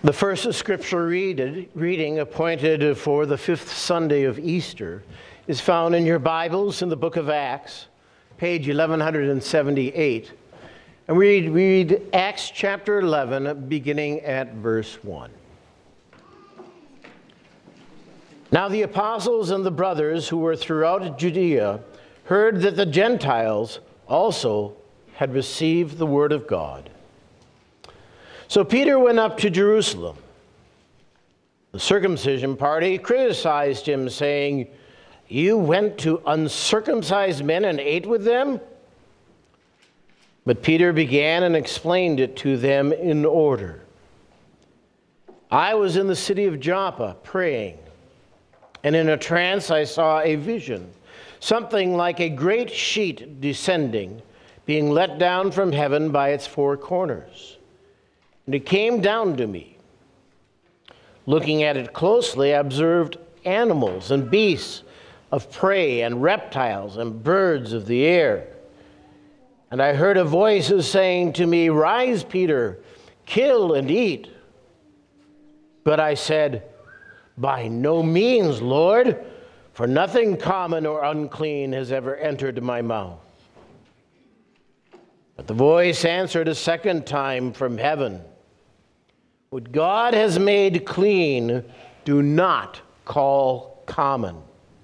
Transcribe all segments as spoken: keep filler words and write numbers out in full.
The first scripture read, reading appointed for the fifth Sunday of Easter is found in your Bibles in the book of Acts, page eleven seventy-eight. And we read Acts chapter eleven, beginning at verse one. Now the apostles and the brothers who were throughout Judea heard that the Gentiles also had received the word of God. So Peter went up to Jerusalem. The circumcision party criticized him, saying, "You went to uncircumcised men and ate with them?" But Peter began and explained it to them in order. "I was in the city of Joppa praying, and in a trance I saw a vision, something like a great sheet descending, being let down from heaven by its four corners. And it came down to me. Looking at it closely, I observed animals and beasts of prey and reptiles and birds of the air. And I heard a voice saying to me, 'Rise, Peter, kill and eat.' But I said, 'By no means, Lord, for nothing common or unclean has ever entered my mouth.' But the voice answered a second time from heaven, 'What God has made clean, do not call common.'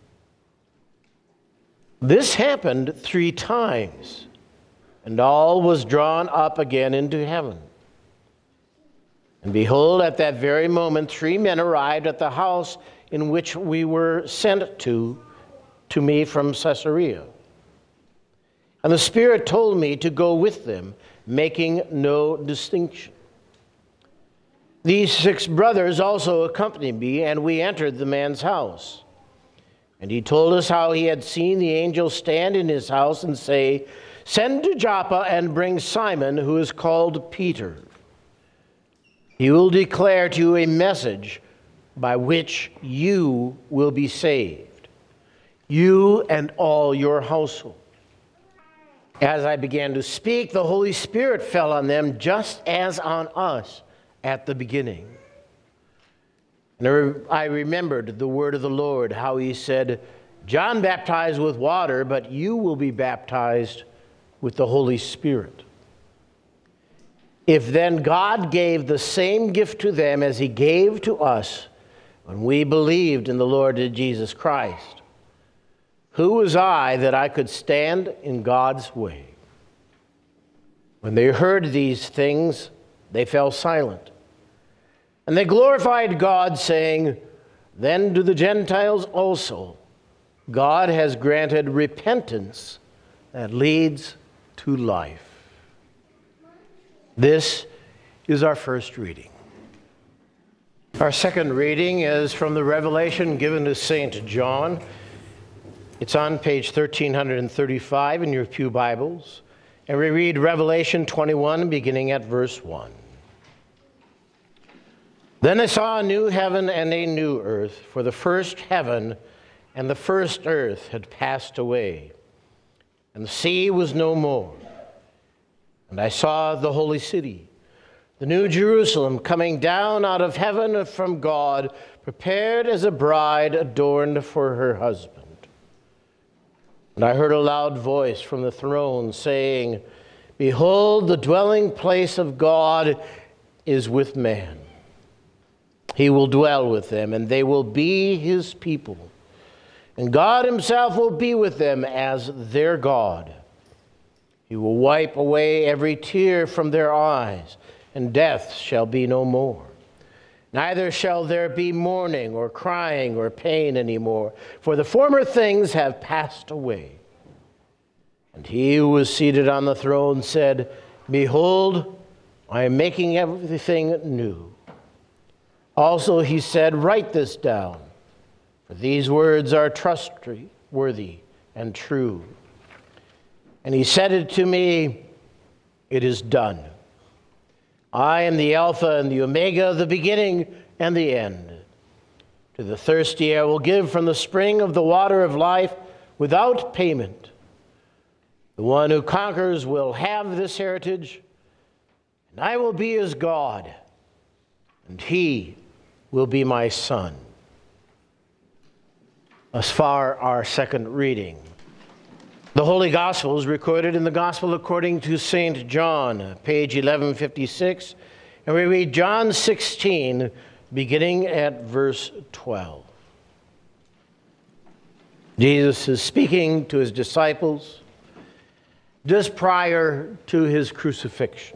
This happened three times, and all was drawn up again into heaven. And behold, at that very moment, three men arrived at the house in which we were sent to, to me from Caesarea. And the Spirit told me to go with them, making no distinction. These six brothers also accompanied me, and we entered the man's house. And he told us how he had seen the angel stand in his house and say, 'Send to Joppa and bring Simon, who is called Peter. He will declare to you a message by which you will be saved, you and all your household.' As I began to speak, the Holy Spirit fell on them just as on us at the beginning. And I remembered the word of the Lord, how he said, 'John baptized with water, but you will be baptized with the Holy Spirit.' If then God gave the same gift to them as he gave to us when we believed in the Lord Jesus Christ, who was I that I could stand in God's way?" When they heard these things, they fell silent. And they glorified God, saying, "Then to the Gentiles also God has granted repentance that leads to life." This is our first reading. Our second reading is from the Revelation given to Saint John. It's on page thirteen thirty-five in your pew Bibles. And we read Revelation twenty-one, beginning at verse one. "Then I saw a new heaven and a new earth, for the first heaven and the first earth had passed away, and the sea was no more. And I saw the holy city, the new Jerusalem, coming down out of heaven from God, prepared as a bride adorned for her husband. And I heard a loud voice from the throne saying, 'Behold, the dwelling place of God is with man. He will dwell with them, and they will be his people. And God himself will be with them as their God. He will wipe away every tear from their eyes, and death shall be no more. Neither shall there be mourning or crying or pain anymore, for the former things have passed away.' And he who was seated on the throne said, 'Behold, I am making everything new.' Also he said, 'Write this down, for these words are trustworthy and true.' And he said it to me, 'It is done. I am the Alpha and the Omega, the beginning and the end. To the thirsty I will give from the spring of the water of life without payment. The one who conquers will have this heritage, and I will be his God, and he will be my son. Thus far, our second reading. The Holy Gospel is recorded in the Gospel according to Saint John, page eleven fifty-six, and we read John sixteen, beginning at verse twelve. Jesus is speaking to his disciples just prior to his crucifixion.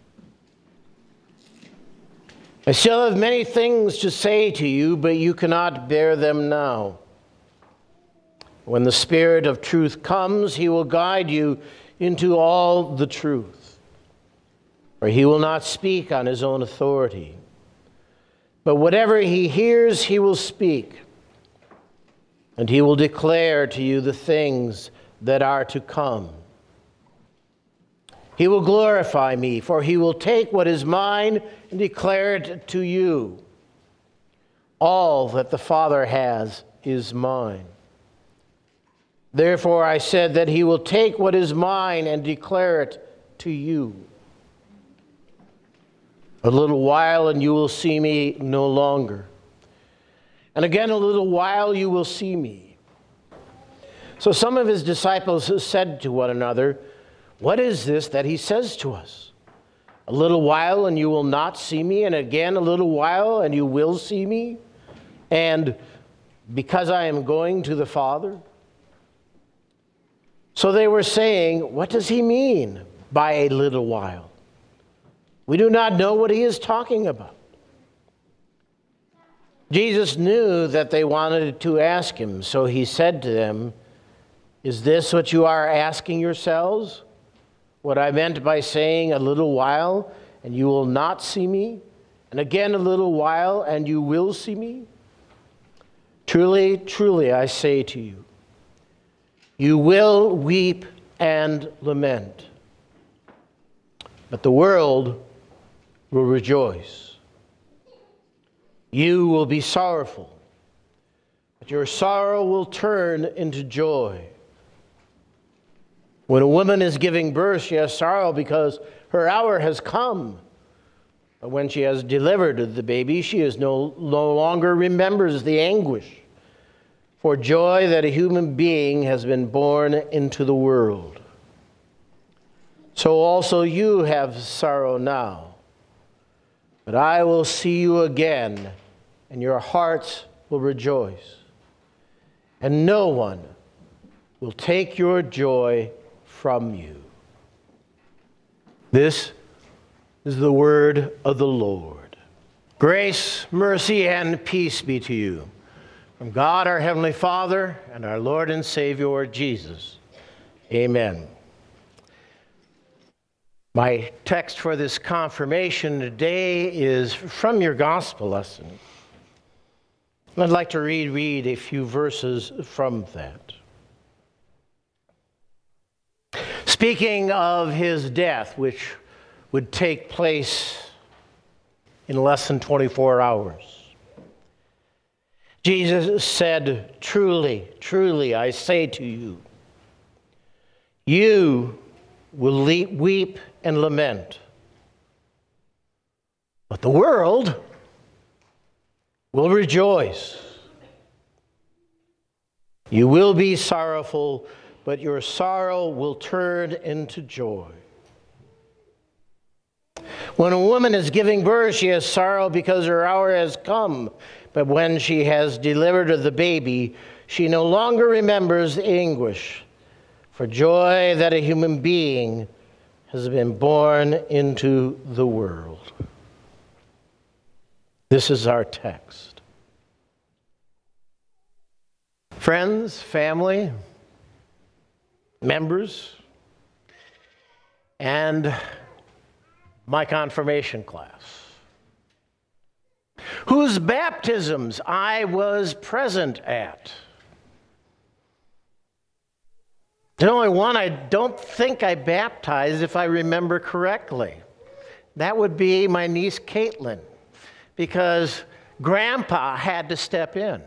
I still have many things to say to you, but you cannot bear them now. When the Spirit of truth comes, he will guide you into all the truth. For he will not speak on his own authority, but whatever he hears, he will speak. And he will declare to you the things that are to come. He will glorify me, for he will take what is mine and declare it to you. All that the Father has is mine. Therefore I said that he will take what is mine and declare it to you. A little while and you will see me no longer. And again a little while you will see me. So some of his disciples said to one another, "What is this that he says to us? A little while and you will not see me, and again a little while and you will see me? And because I am going to the Father?" So they were saying, "What does he mean by a little while? We do not know what he is talking about." Jesus knew that they wanted to ask him, so he said to them, "Is this what you are asking yourselves? What I meant by saying a little while and you will not see me, and again a little while and you will see me? Truly, truly, I say to you, you will weep and lament, but the world will rejoice. You will be sorrowful, but your sorrow will turn into joy. When a woman is giving birth, she has sorrow because her hour has come. But when she has delivered the baby, she is no, no longer remembers the anguish for joy that a human being has been born into the world. So also you have sorrow now, but I will see you again, and your hearts will rejoice, and no one will take your joy from you." This is the word of the Lord. Grace, mercy, and peace be to you from God our Heavenly Father and our Lord and Savior Jesus. Amen. My text for this confirmation today is from your gospel lesson. I'd like to read, read a few verses from that. Speaking of his death, which would take place in less than twenty-four hours, Jesus said, "Truly, truly, I say to you, you will weep and lament, but the world will rejoice. You will be sorrowful, but your sorrow will turn into joy. When a woman is giving birth, she has sorrow because her hour has come. But when she has delivered the baby, she no longer remembers the anguish for joy that a human being has been born into the world." This is our text. Friends, family, members, and my confirmation class, whose baptisms I was present at. The only one I don't think I baptized, if I remember correctly. That would be my niece Caitlin, because Grandpa had to step in.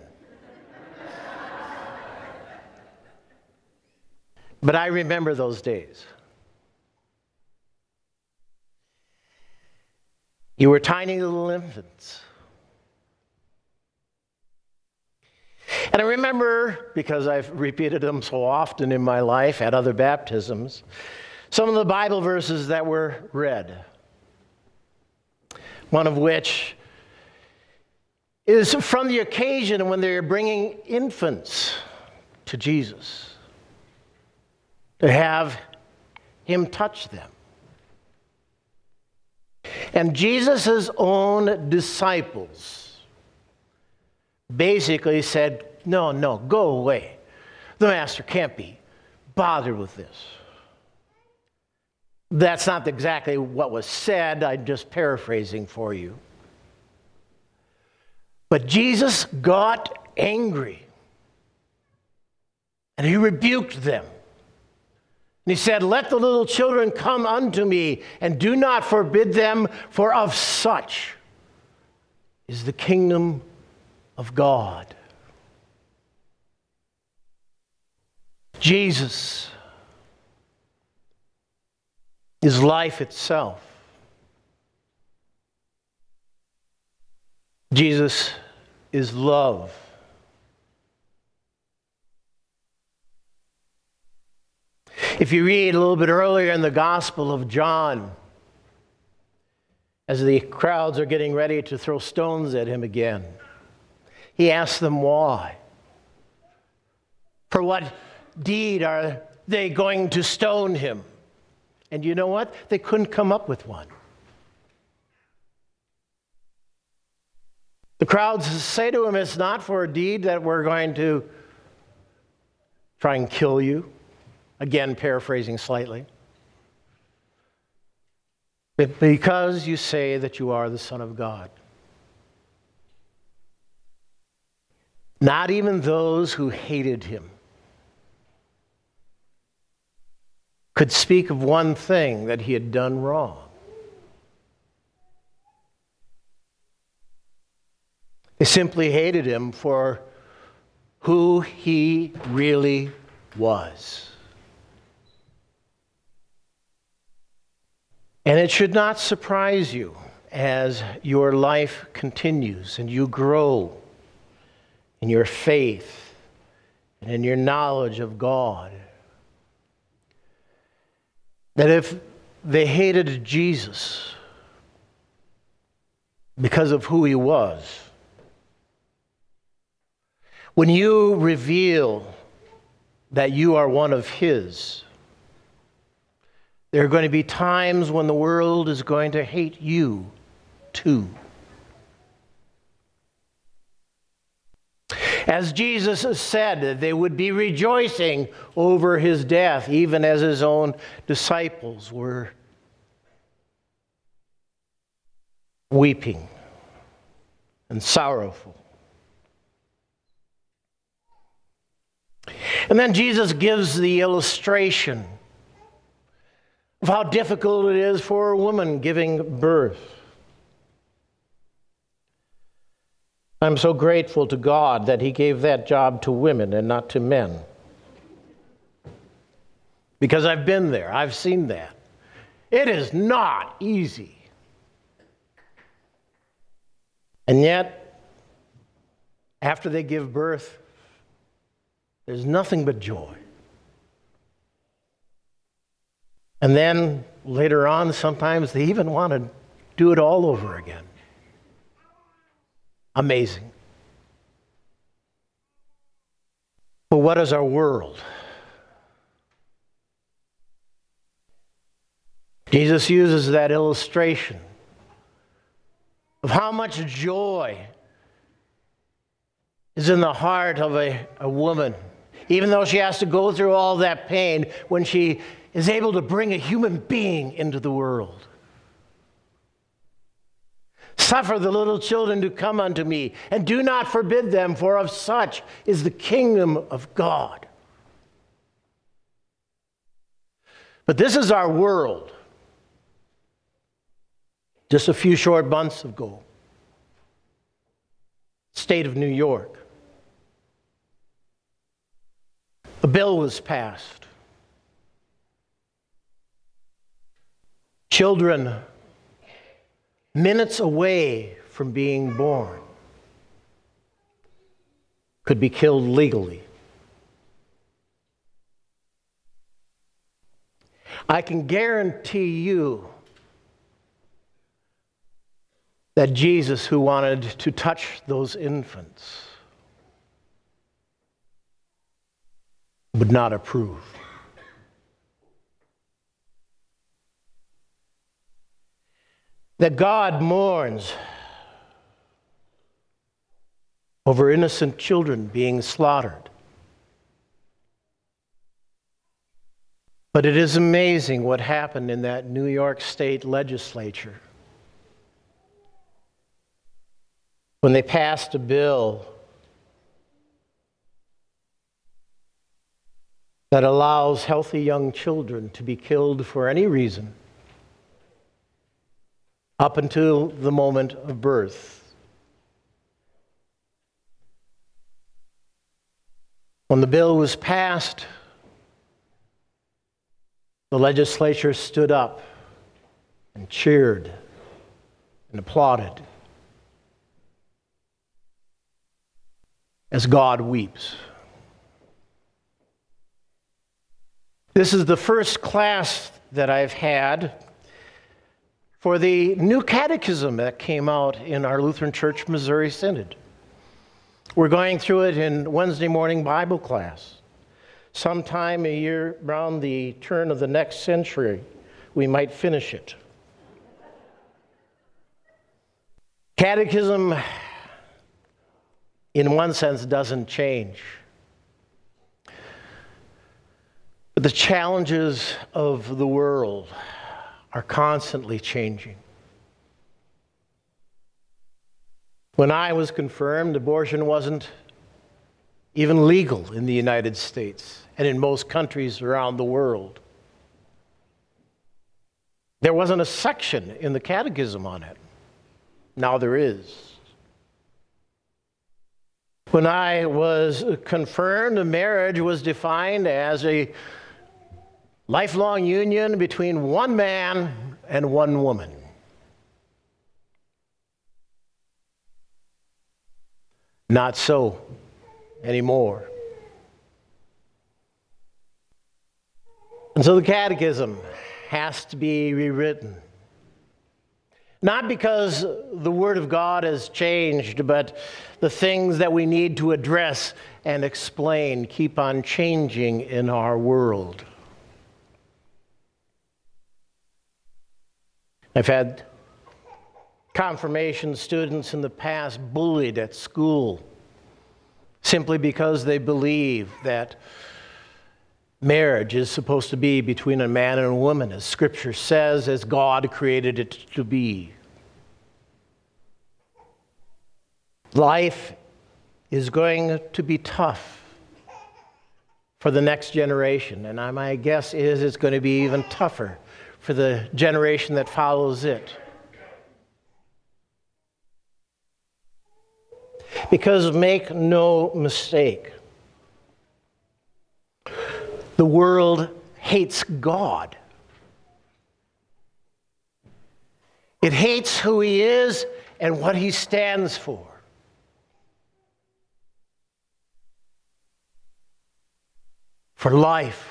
But I remember those days. You were tiny little infants. And I remember, because I've repeated them so often in my life at other baptisms, some of the Bible verses that were read. One of which is from the occasion when they're bringing infants to Jesus, to have him touch them. And Jesus' own disciples basically said, no, no, go away. The master can't be bothered with this. That's not exactly what was said. I'm just paraphrasing for you. But Jesus got angry. And he rebuked them. And he said, let the little children come unto me, and do not forbid them, for of such is the kingdom of God. Jesus is life itself. Jesus is love. If you read a little bit earlier in the Gospel of John, as the crowds are getting ready to throw stones at him again, he asks them why. For what deed are they going to stone him? And you know what? They couldn't come up with one. The crowds say to him, it's not for a deed that we're going to try and kill you. Again, paraphrasing slightly. But because you say that you are the Son of God. Not even those who hated him could speak of one thing that he had done wrong. They simply hated him for who he really was. And it should not surprise you as your life continues and you grow in your faith and in your knowledge of God, that if they hated Jesus because of who he was, when you reveal that you are one of his, there are going to be times when the world is going to hate you too. As Jesus said, they would be rejoicing over his death, even as his own disciples were weeping and sorrowful. And then Jesus gives the illustration of how difficult it is for a woman giving birth. I'm so grateful to God that he gave that job to women and not to men. Because I've been there, I've seen that. It is not easy. And yet, after they give birth, there's nothing but joy. And then later on, sometimes they even want to do it all over again. Amazing. But what is our world? Jesus uses that illustration of how much joy is in the heart of a, a woman, even though she has to go through all that pain, when she is able to bring a human being into the world. Suffer the little children to come unto me, and do not forbid them, for of such is the kingdom of God. But this is our world. Just a few short months ago, state of New York, a bill was passed. Children minutes away from being born, could be killed legally. I can guarantee you that Jesus, who wanted to touch those infants, would not approve. That God mourns over innocent children being slaughtered. But it is amazing what happened in that New York State legislature when they passed a bill that allows healthy young children to be killed for any reason up until the moment of birth. When the bill was passed, the legislature stood up and cheered and applauded as God weeps. This is the first class that I've had for the new catechism that came out in our Lutheran Church Missouri Synod. We're going through it in Wednesday morning Bible class. Sometime a year around the turn of the next century, we might finish it. Catechism, in one sense, doesn't change. But the challenges of the world are constantly changing. When I was confirmed, abortion wasn't even legal in the United States and in most countries around the world. There wasn't a section in the catechism on it. Now there is. When I was confirmed, a marriage was defined as a lifelong union between one man and one woman. Not so anymore. And so the catechism has to be rewritten. Not because the Word of God has changed, but the things that we need to address and explain keep on changing in our world. I've had confirmation students in the past bullied at school simply because they believe that marriage is supposed to be between a man and a woman, as Scripture says, as God created it to be. Life is going to be tough for the next generation, and my guess is it's going to be even tougher for the generation that follows it. Because make no mistake, the world hates God. It hates who He is and what He stands for. For life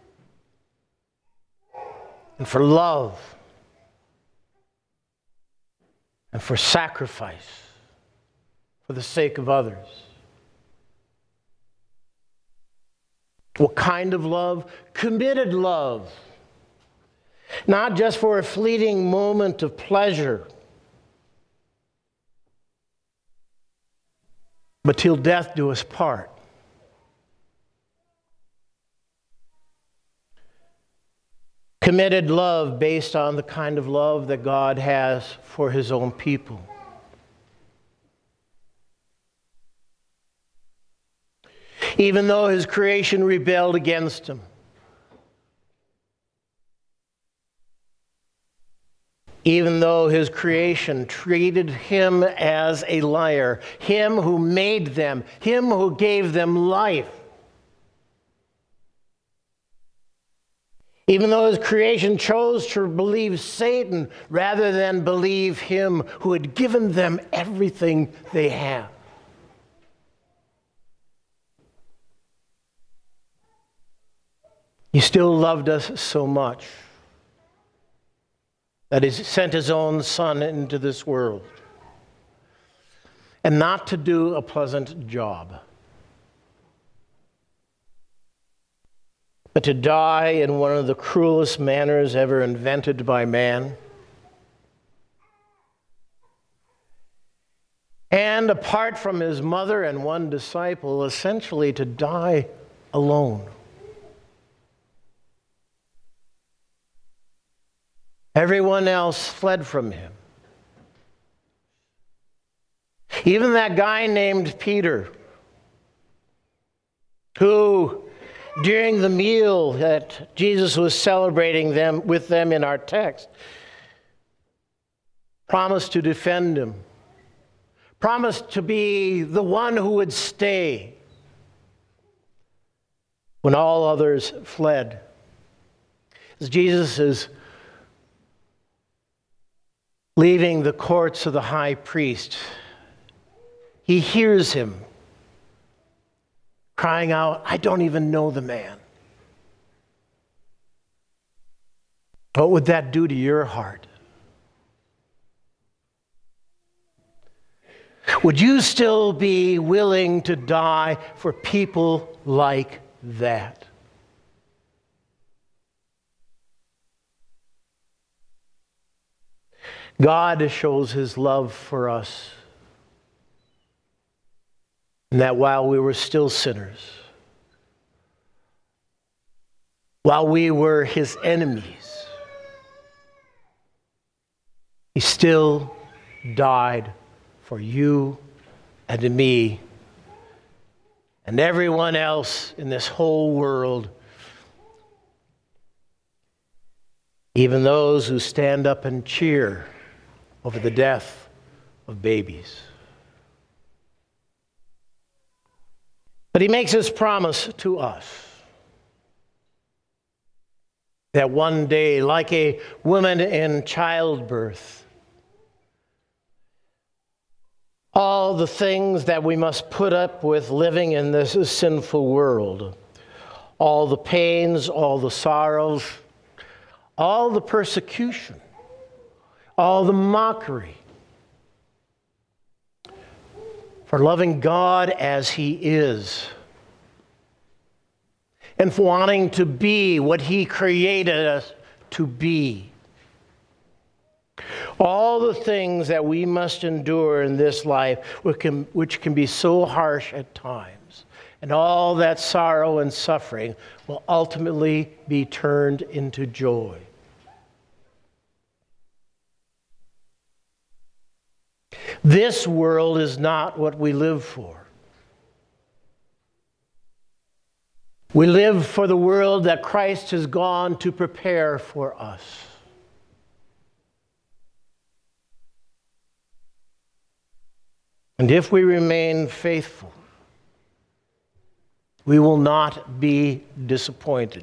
and for love and for sacrifice for the sake of others. What kind of love? Committed love. Not just for a fleeting moment of pleasure, but till death do us part. Committed love based on the kind of love that God has for His own people. Even though His creation rebelled against Him. Even though His creation treated Him as a liar, Him who made them, Him who gave them life. Even though his creation chose to believe Satan rather than believe him who had given them everything they have. He still loved us so much that he sent his own Son into this world. And not to do a pleasant job, but to die in one of the cruelest manners ever invented by man. And apart from his mother and one disciple, essentially to die alone. Everyone else fled from him. Even that guy named Peter, who during the meal that Jesus was celebrating them with them in our text, promised to defend him, promised to be the one who would stay when all others fled. As Jesus is leaving the courts of the high priest, he hears him crying out, "I don't even know the man." What would that do to your heart? Would you still be willing to die for people like that? God shows his love for us, and that while we were still sinners, while we were his enemies, he still died for you and me and everyone else in this whole world, even those who stand up and cheer over the death of babies. But he makes his promise to us that one day, like a woman in childbirth, all the things that we must put up with living in this sinful world, all the pains, all the sorrows, all the persecution, all the mockery, for loving God as he is, and for wanting to be what he created us to be. All the things that we must endure in this life, which can, which can be so harsh at times, and all that sorrow and suffering will ultimately be turned into joy. This world is not what we live for. We live for the world that Christ has gone to prepare for us. And if we remain faithful, we will not be disappointed.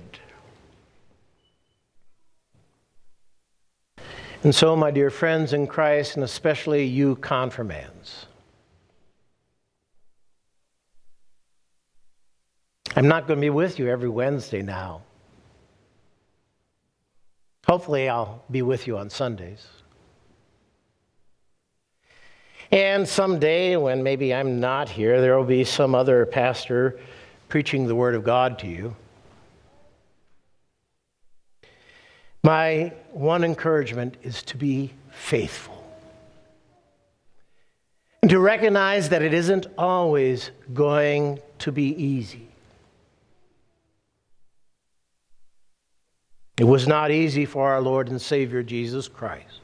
And so, my dear friends in Christ, and especially you confirmands, I'm not going to be with you every Wednesday now. Hopefully, I'll be with you on Sundays. And someday, when maybe I'm not here, there will be some other pastor preaching the Word of God to you. My one encouragement is to be faithful. And to recognize that it isn't always going to be easy. It was not easy for our Lord and Savior Jesus Christ.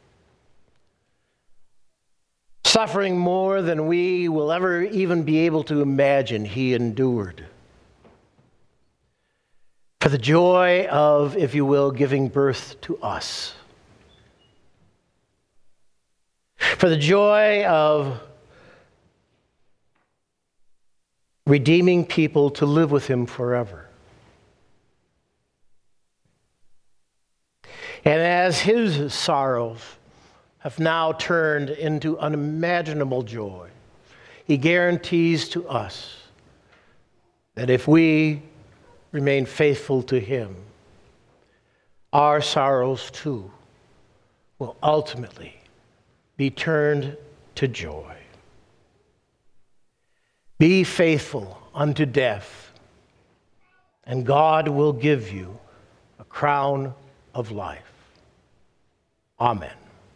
Suffering more than we will ever even be able to imagine, he endured. For the joy of, if you will, giving birth to us. For the joy of redeeming people to live with him forever. And as his sorrows have now turned into unimaginable joy, he guarantees to us that if we remain faithful to him, our sorrows too will ultimately be turned to joy. Be faithful unto death, and God will give you a crown of life. Amen.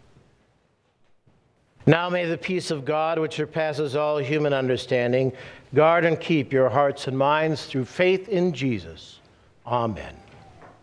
Now may the peace of God, which surpasses all human understanding, guard and keep your hearts and minds through faith in Jesus. Amen.